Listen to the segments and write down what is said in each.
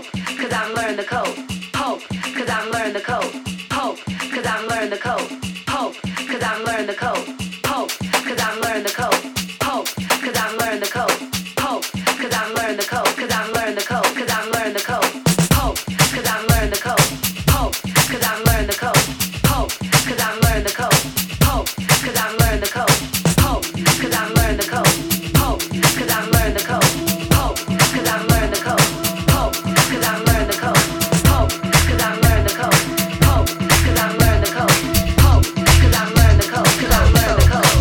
Hope, cause I'm learning the code. Hope, cause I'm learning the code. Hope, cause I'm learning the code. Hope, cause I'm learning the code. Hope, cause I'm learning the code. Hope, cause I'm learning the code. Hope, cause I'm learning the code. Cause I'm learning the code. Cause I'm learning the code. Hope, cause I'm learning the code. Hope, cause I'm learning the code. Hope, cause I'm learning the code. Hope, cause I'm learning the code. Hope, cause I'm learning the code. Hope, cause I'm learning the code. Hope, cause I'm learning the code. Hope, cause I'm learning the code. Hope, cause I'm learning the code. Hope, cause I'm learning the code. Hope, cause I'm learning the code. Cause I'm learning the code.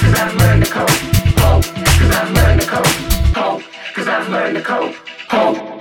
Cause I've learned the code. Hope.